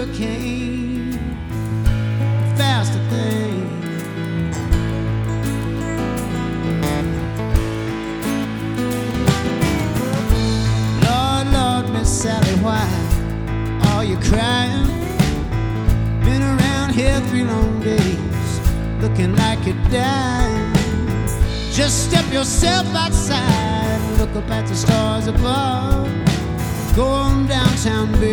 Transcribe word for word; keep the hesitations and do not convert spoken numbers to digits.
hurricane, faster thing. Lord, Lord, Miss Sally, why are you crying? Been around here three long days, looking like you're dying. Just step yourself outside, look up at the stars above. Go on downtown, baby.